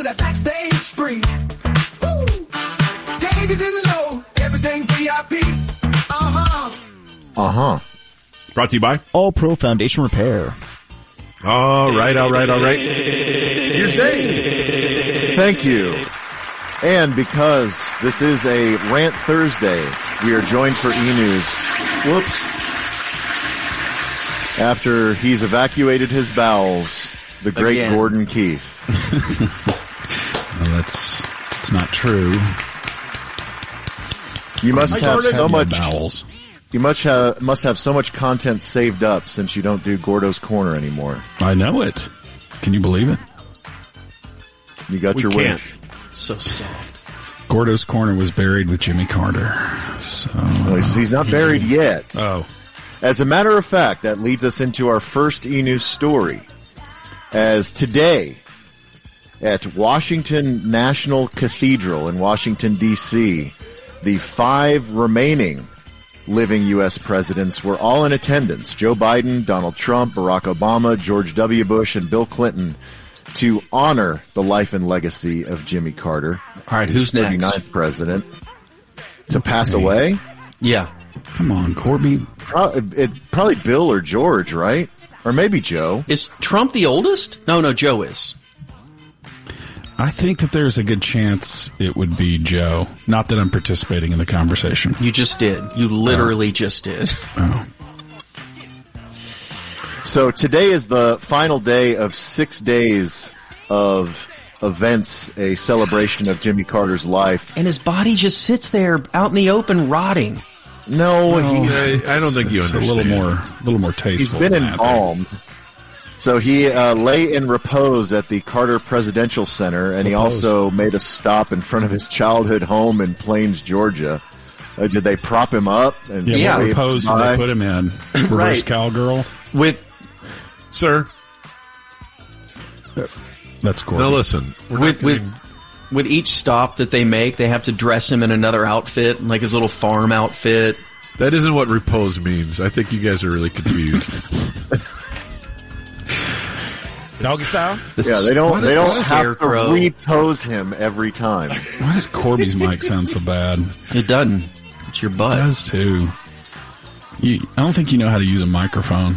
that backstage spree. Woo! Davies in the low, everything VIP. Brought to you by All Pro Foundation Repair. All right. Here's Dave. Thank you. And because this is a Rant Thursday, we are joined for E-News. Whoops. After he's evacuated his bowels, the great Again. Gordon Keith. Well, that's not true. You must have so much. Bowels. You must have so much content saved up since you don't do Gordo's Corner anymore. I know it. Can you believe it? You got your can't. wish. So soft. Gordo's Corner was buried with Jimmy Carter. So Well, he's not buried yet. oh, As a matter of fact, that leads us into our first E-News story. As today, at Washington National Cathedral in Washington, D.C., the 5 remaining living U.S. presidents were all in attendance. Joe Biden, Donald Trump, Barack Obama, George W. Bush, and Bill Clinton to honor the life and legacy of Jimmy Carter. All right, who's next? 39th president. To pass away? Yeah. come on, Corby. Probably Bill or George, right? Or maybe Joe. Is Trump the oldest? No, Joe is. I think that there's a good chance it would be Joe. Not that I'm participating in the conversation. You just did. You literally just did. Oh. So today is the final day of 6 days of events, a celebration of Jimmy Carter's life. And his body just sits there out in the open rotting. No, I don't think you It's understand. a little more tasteful. he's been than that. embalmed. So he lay in repose at the Carter Presidential Center, and he also made a stop in front of his childhood home in Plains, Georgia. Did they prop him up? And Yeah, wave what pose did by? they put him in? Reverse Right. cowgirl? With Sir, That's cool. now listen. We're not gonna- with each stop that they make, they have to dress him in another outfit, like his little farm outfit. that isn't what repose means. I think you guys are really confused. Doggy style? Yeah, they don't have to Scarecrow. repose him every time. Why does Corby's mic sound so bad? It doesn't. It's your It butt. does too. I don't think you know how to use a microphone.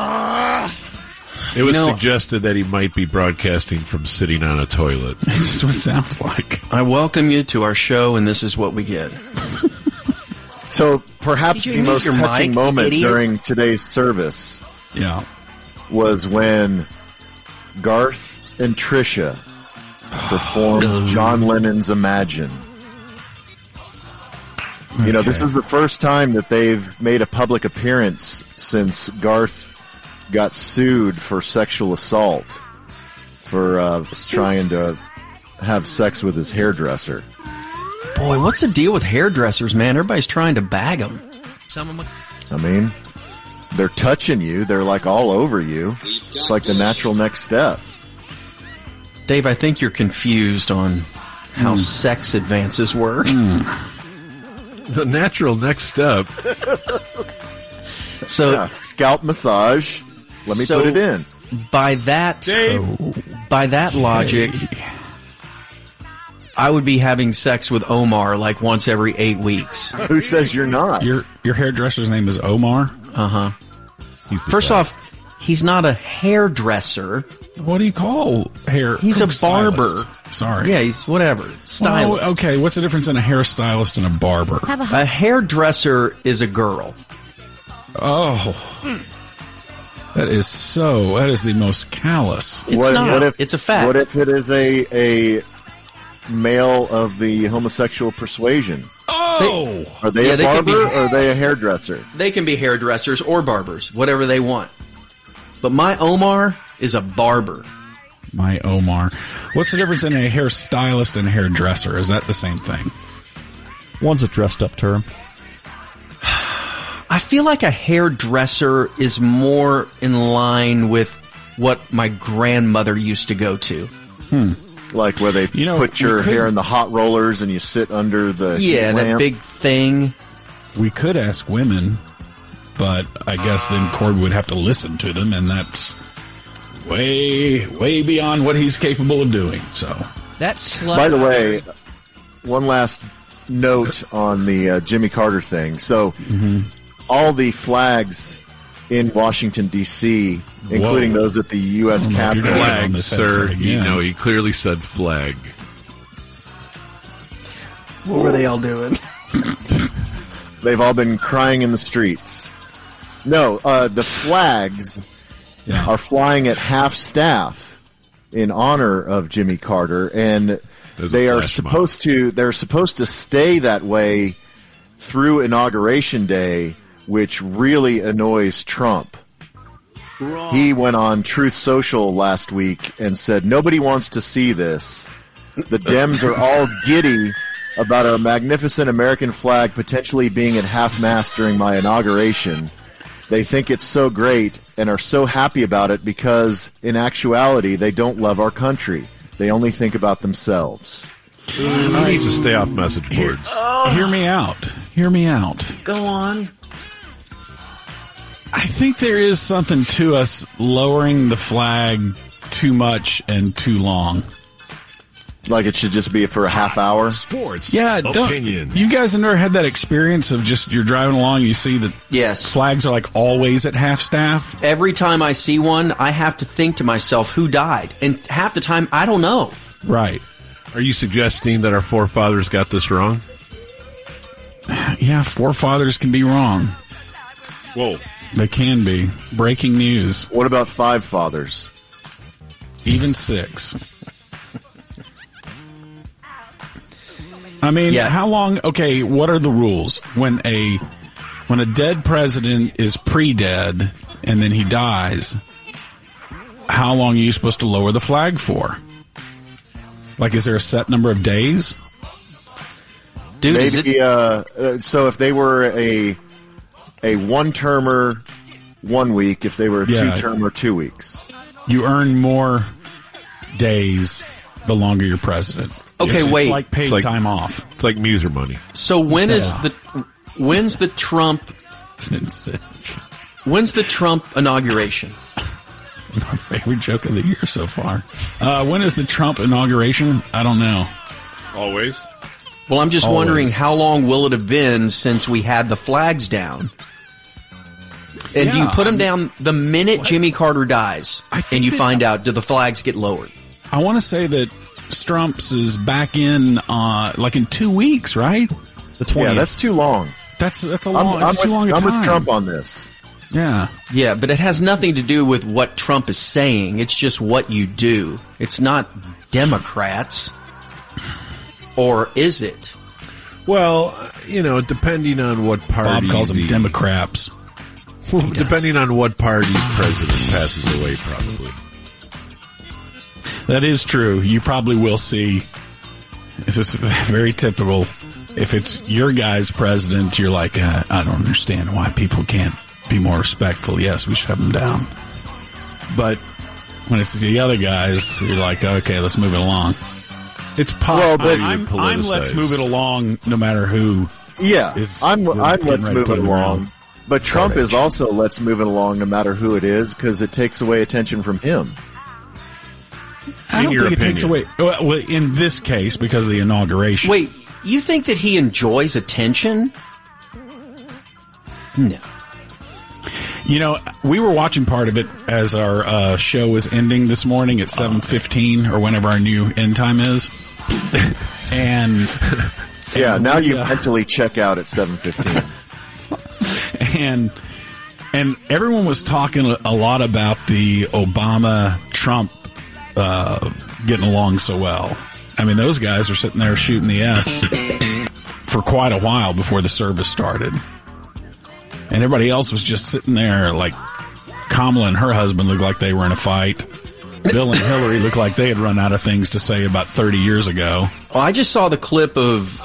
It was know- suggested that he might be broadcasting from sitting on a toilet. It's just what it sounds like. I welcome you to our show, and this is what we get. So perhaps Did you the mute most your touching mic, moment idiot? during today's service Yeah. was when Garth and Trisha performed John Lennon's Imagine. You know, this is the first time that they've made a public appearance since Garth got sued for sexual assault for trying to have sex with his hairdresser. Boy, what's the deal with hairdressers, man? Everybody's trying to bag them. Some of them. I mean, they're touching you. They're like all over you. It's like the natural next step. Dave, I think you're confused on how sex advances work. The natural next step. So, Yeah, scalp massage. Let me So- put it in. by that logic, I would be having sex with Omar like once every 8 weeks. Who says you're not? Your hairdresser's name is Omar? He's the First best. off, he's not a hairdresser. What do you call hair? He's a stylist? barber. Sorry. Yeah, he's whatever. Stylist. Well, okay, what's the difference in a hairstylist and a barber? A hairdresser is a girl. Oh. That is the most callous. It's not. What if, It's a fact. What if it is a male of the homosexual persuasion? Oh! Are they Yeah, a they can barber be- or are they a hairdresser? They can be hairdressers or barbers, whatever they want. But my Omar is a barber. My Omar. What's the difference in a hairstylist and a hairdresser? Is that the same thing? One's a dressed up term. I feel like a hairdresser is more in line with what my grandmother used to go to. Like where they You know, put your we could- hair in the hot rollers and you sit under the Yeah, heat that lamp? big thing. We could ask women, but I guess then Corby would have to listen to them, and that's way, way beyond what he's capable of doing. So That slut. By the way, one last note on the Jimmy Carter thing. So, all the flags in Washington, D.C., including those at the U.S. Capitol. Flag, sir. Yeah. He clearly said flag. What were they all doing? They've all been crying in the streets. No, the flags are flying at half staff in honor of Jimmy Carter, and they are supposed to. They're supposed to stay that way through Inauguration Day, which really annoys Trump. He went on Truth Social last week and said nobody wants to see this. The Dems are all giddy about our magnificent American flag potentially being at half-mast during my inauguration. They think it's so great and are so happy about it because, in actuality, they don't love our country. They only think about themselves. He needs to stay off message boards. Hear me out. Hear me out. Go on. I think there is something to us lowering the flag too much and too long. Like it should just be for a half hour? Sports. Yeah, Opinions. you guys have never had that experience of just you're driving along, you see that Yes. flags are like always at half staff? Every time I see one, I have to think to myself, who died? And half the time, I don't know. Right. Are you suggesting that our forefathers got this wrong? Yeah, forefathers can be wrong. Whoa. They can be. Breaking news. What about five fathers? Even 6. I mean, Yeah. how long? Okay, what are the rules when a dead president is pre-dead and then he dies? How long are you supposed to lower the flag for? Like, is there a set number of days? Dude, is Maybe, it, so if they were a one-termer 1 week, if they were a Yeah. two-termer 2 weeks. You earn more days the longer you're president. Okay, It's wait. like paid It's like- time off. It's like Muser money. so when's the Trump It's an incentive. when's the Trump inauguration? My favorite joke of the year so far. When is the Trump inauguration? I don't know. Always. Well, I'm just Always. wondering how long will it have been since we had the flags down? And do you Yeah, put them down the minute Jimmy Carter dies, I think and you that- find out, do the flags get lowered? I want to say that Strumps is back in like in 2 weeks, right? The 20th. Yeah, that's too long. that's a long. I'm It's too long a with time. Trump on this. Yeah. Yeah, but it has nothing to do with what Trump is saying. It's just what you do. It's not Democrats. Or is it? Well, depending on what party. Bob calls them Democrats. Depending on what party's president passes away, probably. That is true. You probably will see. This is very typical. If it's your guy's president, you're like, I don't understand why people can't be more respectful. Yes, we should have them down. But when it's the other guys, you're like, okay, let's move it along. It's possible. I'm let's move it along no matter who. Yeah, I'm getting let's ready to move put it it along. around. But Trump is also let's move it along no matter who it is because it takes away attention from him. I don't your think it takes away. opinion. Well, in this case, because of the inauguration. Wait, you think that he enjoys attention? No. We were watching part of it as our show was ending this morning at 7:15 or whenever our new end time is. And Yeah, now we, you mentally check out at 7:15. and everyone was talking a lot about the Obama-Trump getting along so well. I mean, those guys were sitting there shooting the S for quite a while before the service started. And everybody else was just sitting there like Kamala and her husband looked like they were in a fight. Bill and Hillary looked like they had run out of things to say about 30 years ago. Well, I just saw the clip of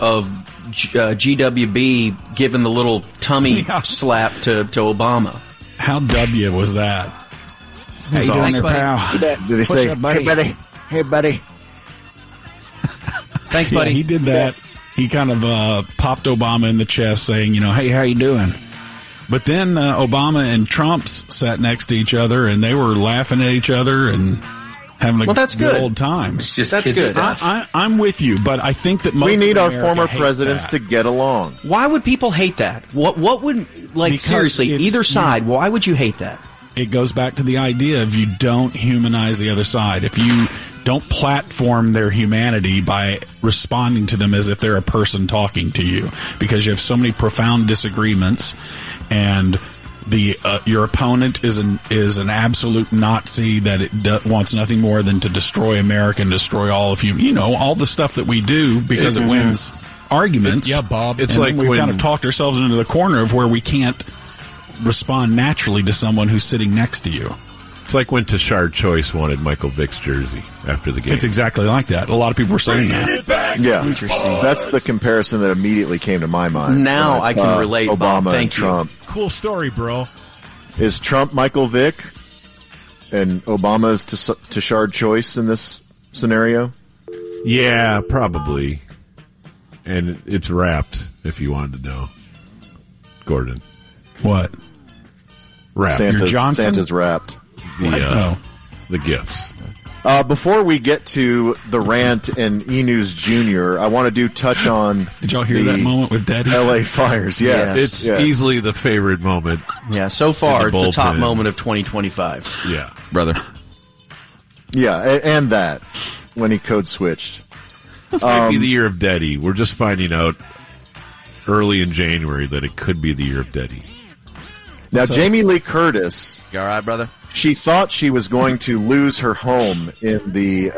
GWB giving the little tummy Yeah. slap to Obama. How W was that? How you doing Thanks, there, buddy. pal? Did he say, up, buddy? "Hey, buddy? Hey, buddy"? Thanks, Yeah, buddy. he did that. He kind of popped Obama in the chest saying, hey, how you doing? But then Obama and Trump sat next to each other and they were laughing at each other and having a Well, that's good. old time. It's just that's kid good. stuff. I'm with you, but I think that most We need of our America former hates presidents that. to get along. Why would people hate that? What would, like, Because seriously, it's- either side, why would you hate that? It goes back to the idea of you don't humanize the other side. If you don't platform their humanity by responding to them as if they're a person talking to you, because you have so many profound disagreements, and your opponent is an absolute Nazi that wants nothing more than to destroy America and destroy all of you. All the stuff that we do because it wins arguments. Yeah, Bob. It's And like we've when- kind of talked ourselves into the corner of where we can't respond naturally to someone who's sitting next to you. It's like when Tashard Choice wanted Michael Vick's jersey after the game. It's exactly like that. A lot of people were saying that. Yeah, that's the comparison that immediately came to my mind. Now when I can saw relate, Obama Bob. and Thank you. Trump. Cool story, bro. Is Trump Michael Vick and Obama's Tashard Choice in this scenario? Yeah, probably. And it's wrapped, if you wanted to know. Gordon. What? Wrapped. Santa's wrapped. The gifts. Before we get to the rant and E-News Jr., I want to touch on Did y'all hear the that moment with Daddy? LA Fires. Yes. It's yes. easily the favorite moment. Yeah, so far, In the it's the top bullpen. moment of 2025. Yeah. Brother. Yeah, and that, when he code switched. This might be the year of Daddy. We're just finding out early in January that it could be the year of Daddy. Now, Jamie Lee Curtis, You all right, brother? she thought she was going to lose her home in the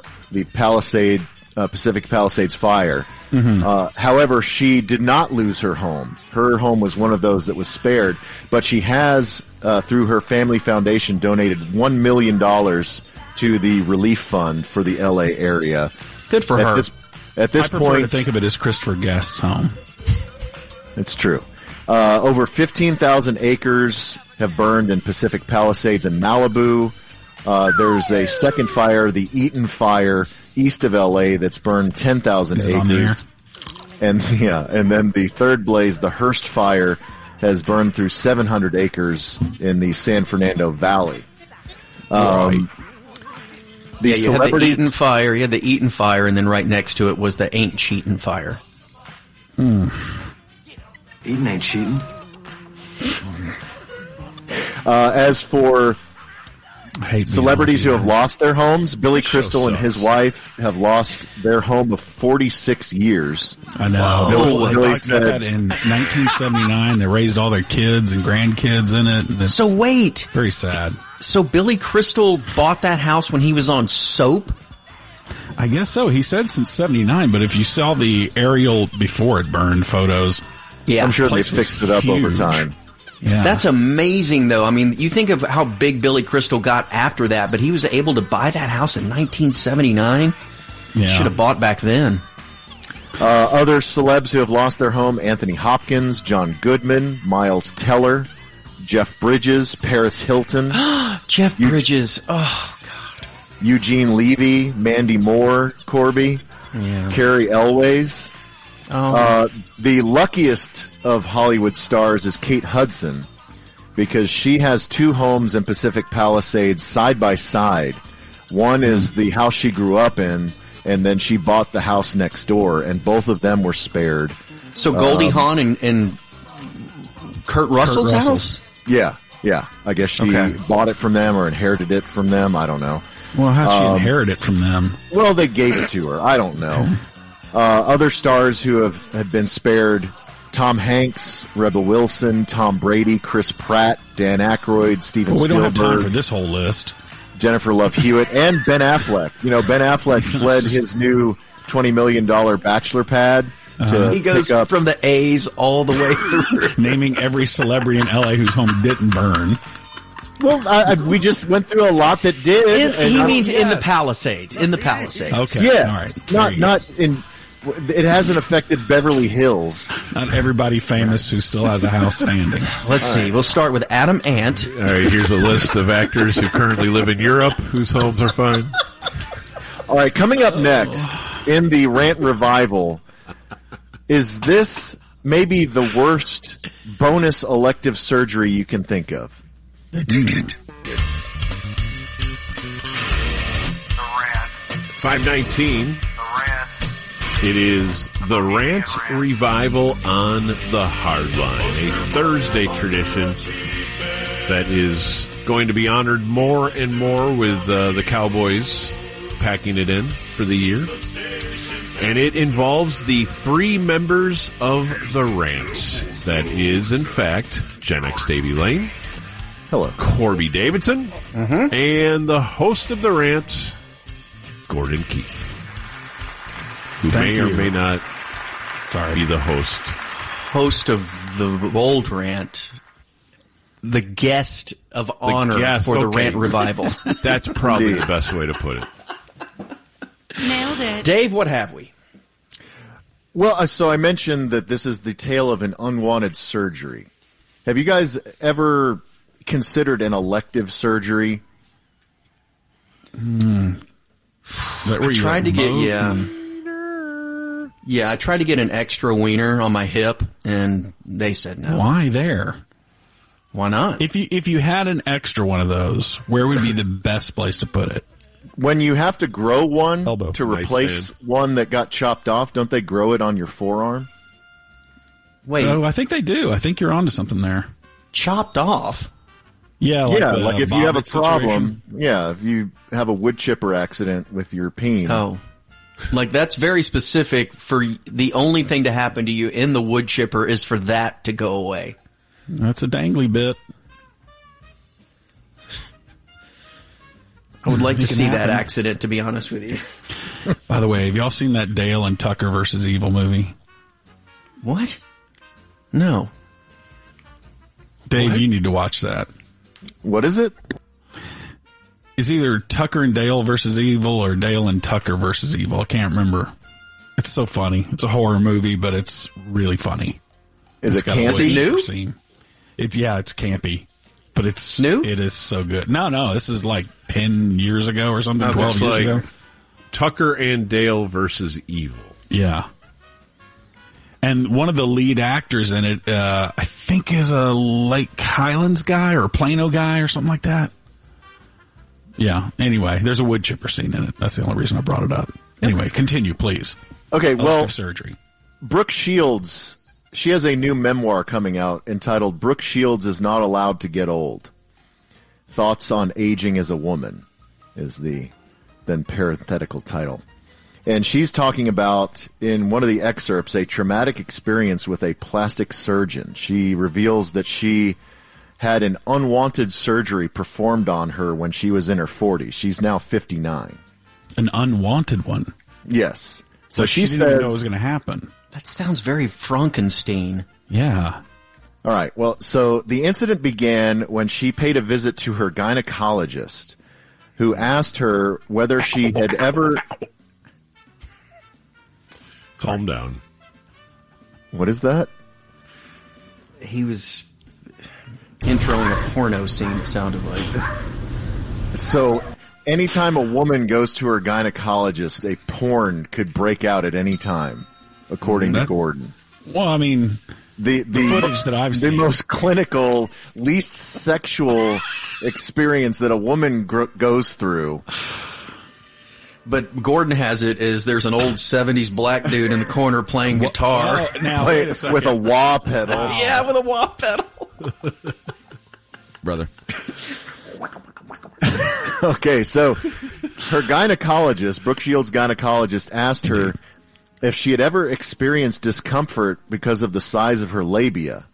Pacific Palisades fire. However, she did not lose her home. Her home was one of those that was spared, but she has, through her family foundation, donated $1 million to the relief fund for the LA area. Good for her. At this I prefer point, to think of it as Christopher Guest's home. it's true. Over 15,000 acres have burned in Pacific Palisades and Malibu. There's a second fire, the Eaton Fire, east of LA, that's burned 10,000 Is it on the air? acres. And then the third blaze, the Hearst Fire, has burned through 700 acres in the San Fernando Valley. The Yeah, you had the celebrities, Eaton Fire, you had the Eaton Fire, and then right next to it was the Ain't Cheatin' Fire. Eating ain't cheating. as for I hate celebrities who have lost their homes, Billy Crystal and sucks. his wife have lost their home of 46 years. I know. Wow. They Billy talked about said- that in 1979. They raised all their kids and grandkids in it. And it's So wait, very sad. so Billy Crystal bought that house when he was on Soap? I guess so. He said since 79, but if you saw the aerial before it burned photos, Yeah. I'm sure they place was fixed it up over huge. time. yeah. That's amazing, though. I mean, you think of how big Billy Crystal got after that, but he was able to buy that house in 1979. yeah. Should have bought back then. Other celebs who have lost their home, Anthony Hopkins, John Goodman, Miles Teller, Jeff Bridges, Paris Hilton, Jeff Bridges. Oh, Eugene Levy, Mandy Moore, Corby, yeah. Carrie Elways. Oh, The luckiest of Hollywood stars is Kate Hudson, because she has two homes in Pacific Palisades side by side. One is the house she grew up in, and then she bought the house next door, and both of them were spared. so Goldie Hawn and Kurt Russell's Russell's. house? Yeah. I guess she Okay. bought it from them or inherited it from them. I don't know. Well, how'd she inherit it from them? Well, they gave it to her. I don't know. Other stars who have been spared: Tom Hanks, Rebel Wilson, Tom Brady, Chris Pratt, Dan Aykroyd, Steven Well, we don't have time Spielberg, for this whole list. Jennifer Love Hewitt, and Ben Affleck. You know, Ben Affleck fled his new $20 million bachelor pad to He goes pick up. from the A's all the way through. Naming every celebrity in LA whose home didn't burn. Well, we just went through a lot that did. and He I- means in the yes. Palisades. In the Palisades. Okay. yes, All right. There you go. not in. It hasn't affected Beverly Hills. Not everybody famous who still has a house standing. Let's see. We'll start with Adam Ant. All right, here's a list of actors who currently live in Europe whose homes are fine. All right, coming up next in the rant revival, is this maybe the worst bonus elective surgery you can think of? 519. It is the Rant Revival on the Hardline, a Thursday tradition that is going to be honored more and more with the Cowboys packing it in for the year. And it involves the three members of the Rant. That is, in fact, Gen X Davey Lane. Hello. Corby Davidson. And the host of the Rant, Gordon Keith. Who Thank may or you. may not be the host. Host of the old rant, the guest of honor guest, for the okay. Rant Revival. That's probably Indeed. the best way to put it. Nailed it. Dave, what have we? Well, so I mentioned that this is the tale of an unwanted surgery. Have you guys ever considered an elective surgery? Is that where you Tried to get vote? I tried to get an extra wiener on my hip, and they said no. Why there? Why not? If you had an extra one of those, where would be the best place to put it? When you have to grow one Elbow. to replace one that got chopped off, don't they grow it on your forearm? Wait, Oh, I think they do. I think you're onto something there. chopped off? Yeah, Like if you have a Bobbitt problem, situation. if you have a wood chipper accident with your peen. Oh. Like, that's very specific for the only thing to happen to you in the wood chipper is for that to go away. That's a dangly bit. I would like to It can see that happen. accident, to be honest with you. By the way, have y'all seen that Dale and Tucker versus Evil movie? What? No. Dave, you need to watch that. What is it? It's either Tucker and Dale versus Evil or Dale and Tucker versus Evil. I can't remember. It's so funny. It's a horror movie, but it's really funny. Is It's it got a campy? wood chipper New? scene. It's campy, but it's New? It is so good. No, this is like 10 years ago or something, Okay, 12 so years like ago. Tucker and Dale versus Evil. Yeah. And one of the lead actors in it, I think is a Lake Highlands guy or a Plano guy or something like that. Yeah. Anyway, there's a wood chipper scene in it. That's the only reason I brought it up. Anyway, continue, please. Okay, well, Elective surgery. Brooke Shields, she has a new memoir coming out entitled Brooke Shields is Not Allowed to Get Old. Thoughts on Aging as a Woman is the then parenthetical title. And she's talking about, in one of the excerpts, a traumatic experience with a plastic surgeon. She reveals that she had an unwanted surgery performed on her when she was in her 40s. She's now 59. An unwanted one. Yes. So she didn't even know it says, was going to happen. That sounds very Frankenstein. Yeah. all right, well, so the incident began when she paid a visit to her gynecologist, who asked her whether she had ever... Calm down. What is that? He was introing a porno scene, it sounded like. So anytime a woman goes to her gynecologist, a porn could break out at any time, according to That- Gordon. Well, I mean, The footage that I've the seen. most clinical, least sexual experience that a woman goes through. But Gordon has it as there's an old 70s black dude in the corner playing guitar. oh, now, wait a second. With a wah pedal. Yeah, with a wah pedal. brother. Okay, so her gynecologist, Brooke Shields' gynecologist, asked her if she had ever experienced discomfort because of the size of her labia.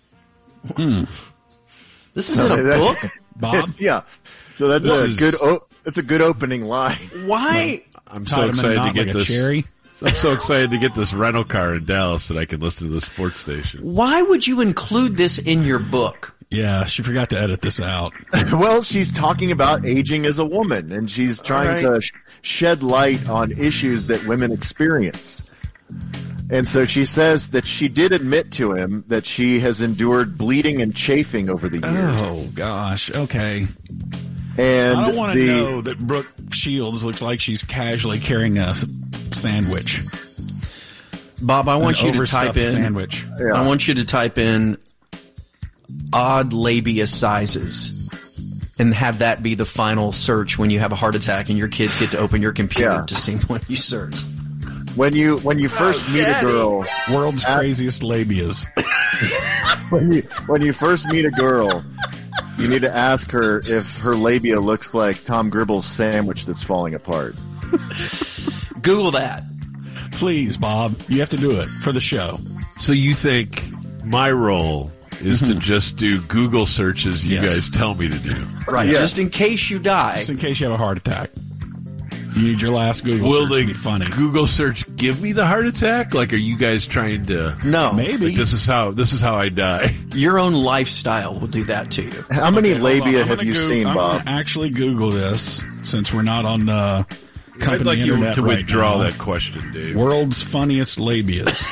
This is in a book? Bob? Yeah. So that's This a is- good that's a good opening line. Why? I'm Tied so him in a excited to knot get like a this. cherry. I'm so excited to get this rental car in Dallas that I can listen to the sports station. Why would you include this in your book? Yeah, she forgot to edit this out. Well, she's talking about aging as a woman, and she's trying to shed light on issues that women experience. And so she says that she did admit to him that she has endured bleeding and chafing over the years. Oh, gosh. Okay. And I don't want to know that Brooke Shields looks like she's casually carrying a sandwich. Bob, I want An you to type overstuffed in. sandwich. Yeah. I want you to type in odd labia sizes. and have that be the final search when you have a heart attack and your kids get to open your computer Yeah. to see what you search. When you first meet Daddy. a girl, World's craziest labias. when you first meet a girl, you need to ask her if her labia looks like Tom Gribble's sandwich that's falling apart. Google that. Please, Bob, you have to do it for the show. So you think my role is to just do Google searches you Yes. guys tell me to do? Right. Yeah. Just in case you die. Just in case you have a heart attack. You need your last Google Will search the to be funny. Google search give me the heart attack? Like, are you guys trying to? No. Maybe. Like, this is how I die. Your own lifestyle will do that to you. How many Okay, hold on. labia I'm have gonna you seen, I'm Bob? gonna actually Google this since we're not on I'd company like you internet to right withdraw now. that question, Dave. World's funniest labias.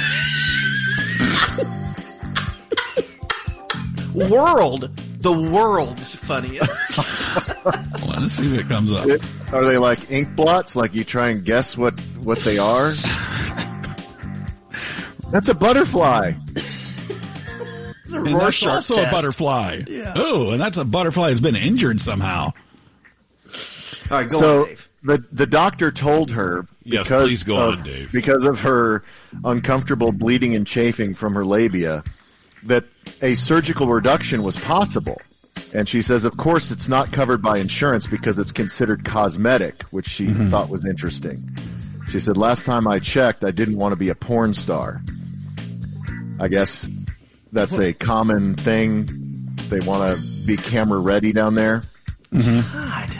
The world's funniest. Let's see if it comes up. Are they like ink blots? Like you try and guess what they are? That's a butterfly. And that's Rorschach also test. a butterfly. Yeah. Oh, and that's a butterfly that's been injured somehow. All right, go So on, Dave. the doctor told her Yes, because please go of, on, Dave. because of her uncomfortable bleeding and chafing from her labia that a surgical reduction was possible. And she says, of course, it's not covered by insurance because it's considered cosmetic, which she thought was interesting. She said, last time I checked, I didn't want to be a porn star. I guess that's a common thing. They want to be camera ready down there. God.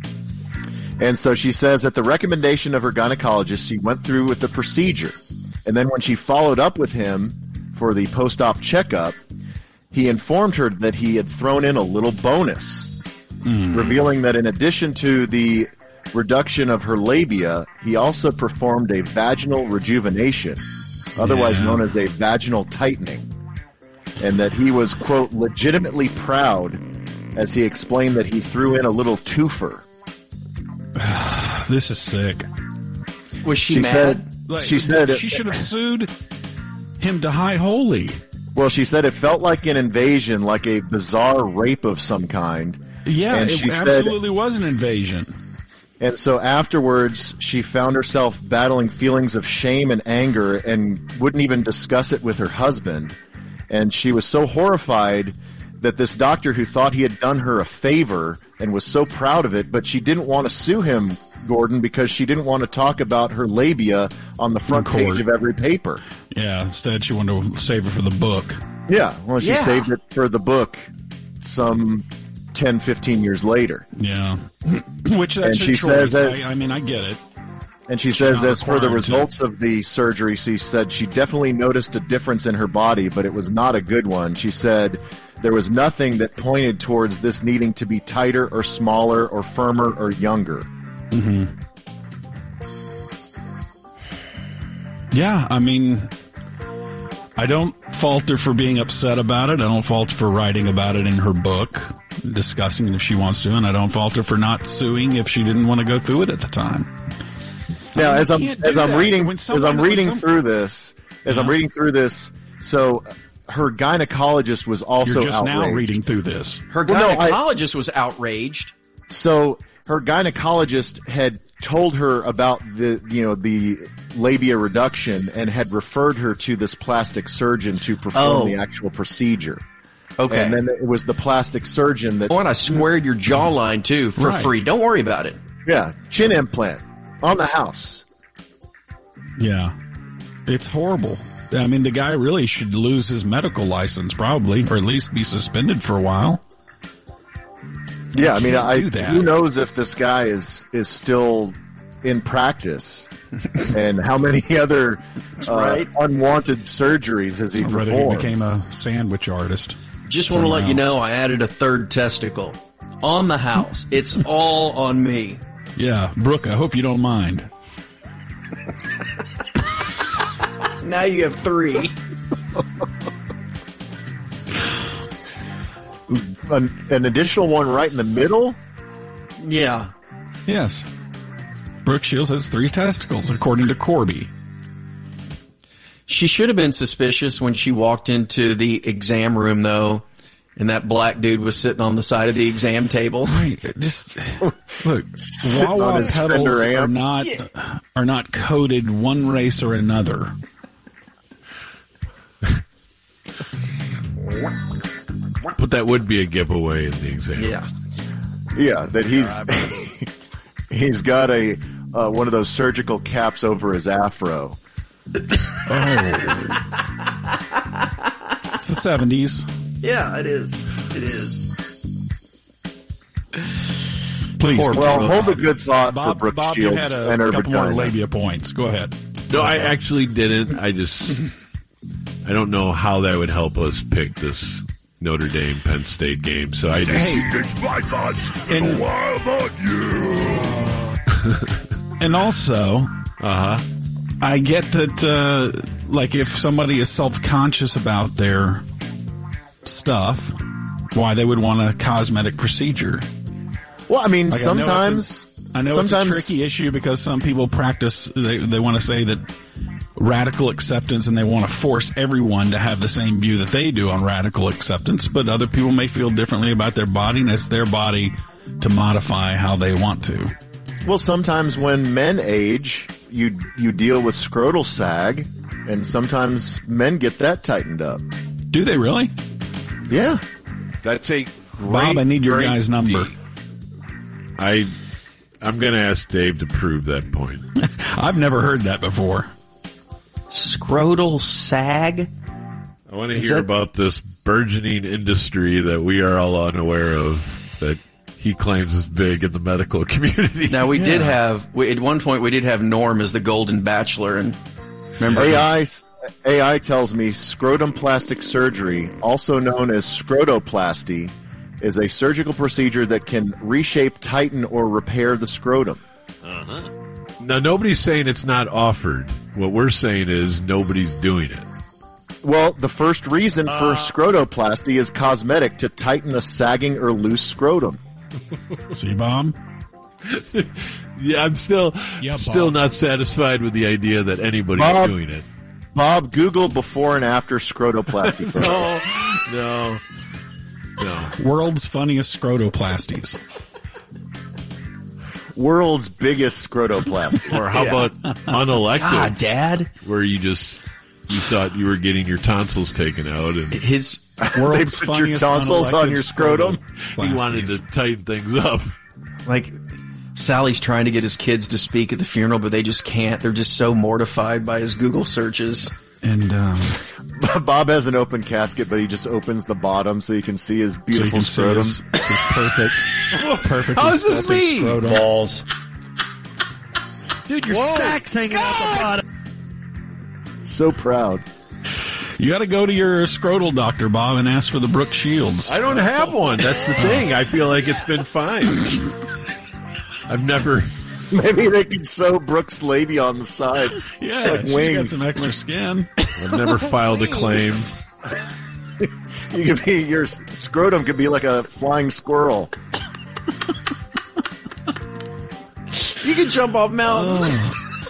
And so she says at the recommendation of her gynecologist, she went through with the procedure. And then when she followed up with him for the post-op checkup, he informed her that he had thrown in a little bonus, revealing that in addition to the reduction of her labia, he also performed a vaginal rejuvenation, otherwise known as a vaginal tightening, and that he was, quote, legitimately proud as he explained that he threw in a little twofer. This is sick. Was she, She mad? said, Like, she said, she should have sued him to high holy. well, she said it felt like an invasion, like a bizarre rape of some kind. Yeah, And it she said- absolutely was an invasion. And so afterwards, she found herself battling feelings of shame and anger and wouldn't even discuss it with her husband. And she was so horrified that this doctor who thought he had done her a favor and was so proud of it, but she didn't want to sue him, Gordon, because she didn't want to talk about her labia on the front In court. page of every paper. Yeah, instead she wanted to save it for the book. Yeah, well, she Yeah. saved it for the book some 10, 15 years later. Yeah. Which that's And her she choice. says that- I mean, I get it. And she says, not as for the required to. results of the surgery, she said she definitely noticed a difference in her body, but it was not a good one. She said there was nothing that pointed towards this needing to be tighter or smaller or firmer or younger. Yeah, I mean, I don't fault her for being upset about it. I don't fault her for writing about it in her book, discussing it if she wants to, and I don't fault her for not suing if she didn't want to go through it at the time. Now, mean, as you I'm can't do as I'm that. reading When as somebody- I'm when reading some- through this, I'm reading through this, so her gynecologist was also You're just now outraged. reading through this. Her Well, no, gynecologist was outraged. So her gynecologist had told her about the labia reduction and had referred her to this plastic surgeon to perform Oh. the actual procedure. Okay. And then it was the plastic surgeon that, Oh, and I squared your jawline too for Right. free. Don't worry about it. yeah, chin implant on the house. Yeah. It's horrible. I mean, the guy really should lose his medical license probably, or at least be suspended for a while. Yeah, I mean, can't do that. who knows if this guy is still in practice and how many other right. unwanted surgeries has he Whether he performed? became a sandwich artist. Just want to let you Somewhere know I added a third testicle on the house. It's all on me. Yeah, Brooke, I hope you don't mind. Now you have 3. An additional one right in the middle? Yeah. Yes. Brooke Shields has 3 testicles, according to Corby. She should have been suspicious when she walked into the exam room, though, And that black dude was sitting on the side of the exam table. Right. Just look, on wah-wah his pedals Fender are not coded one race or another. But that would be a giveaway in the exam. Yeah. Yeah, that he's got a one of those surgical caps over his afro. Oh. It's the 70s. Yeah, it is. It is. Please. Well, hold a good thought for Bob, Brooke you Shields had and a her couple more vagina. labia points. Go ahead. No, I actually didn't. I don't know how that would help us pick this Notre Dame Penn State game. So I just It's my thoughts. And- What about you? And also, I get that, like, if somebody is self-conscious about their stuff, why they would want a cosmetic procedure. Well, I mean, Like, sometimes I know it's a tricky issue because some people practice, they want to say that radical acceptance and they want to force everyone to have the same view that they do on radical acceptance, but other people may feel differently about their body and it's their body to modify how they want to. Well, sometimes when men age, you deal with scrotal sag, and sometimes men get that tightened up. Do they really? Yeah. that's a great, Bob, I need your great guy's number. deed. I'm going to ask Dave to prove that point. I've never heard that before. Scrotal sag? I want to hear about this burgeoning industry that we are all unaware of that he claims is big in the medical community. Now, we did have, at one point, we did have Norm as the Golden Bachelor, and remember AI tells me scrotum plastic surgery, also known as scrotoplasty, is a surgical procedure that can reshape, tighten, or repair the scrotum. Now, nobody's saying it's not offered. What we're saying is nobody's doing it. Well, the first reason for scrotoplasty is cosmetic, to tighten a sagging or loose scrotum. See, Bob? Yeah, I'm still Bob. not satisfied with the idea that anybody's Bob. doing it. Bob, Google before and after scrotoplasty photos. No. World's funniest scrotoplasties. World's biggest scrotoplasty. Or how about unelective, God, Dad, where you thought you were getting your tonsils taken out and his World's They put your funniest tonsils on unelective your scrotum? he wanted to tighten things up. like Sally's trying to get his kids to speak at the funeral, but they just can't. They're just so mortified by his Google searches. And Bob has an open casket, but he just opens the bottom so you can see his so you beautiful can see scrotum. his perfect. Perfect. How is this me? Scrotum. Balls. Dude, your sack's hanging out the bottom. So proud. You got to go to your scrotal doctor, Bob, and ask for the Brooke Shields. I don't have one. That's the thing. I feel like it's been fine. I've never. Maybe they could sew Brooke's labia on the sides. Yeah, like she's wings. got some extra skin. I've never filed a claim. You could be, your scrotum could be like a flying squirrel. You can jump off mountains.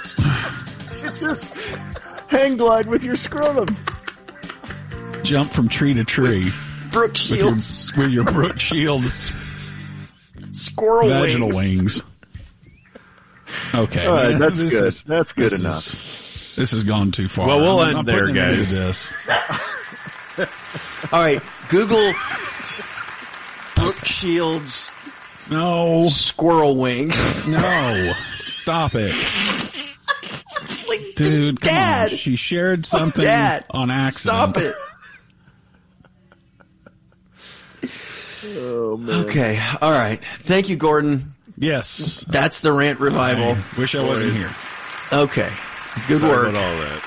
Hang glide with your scrotum. Jump from tree to tree Brooke with Shields, your Brooke Shields squirrel vaginal wings. wings. Okay, All right, man, that's this good. is- That's good this enough. This has gone too far. Well, we'll I'm end there, putting an end to guys. this. All right, Google Brooke Shields No, squirrel wings. no, stop it, Like, dude. Come Dad, on. She shared something Dad, on accident. stop it. Oh, man. Okay, all right. Thank you, Gordon. Yes. That's the rant revival. Wish I wasn't here. Okay, good Sorry work. about all that.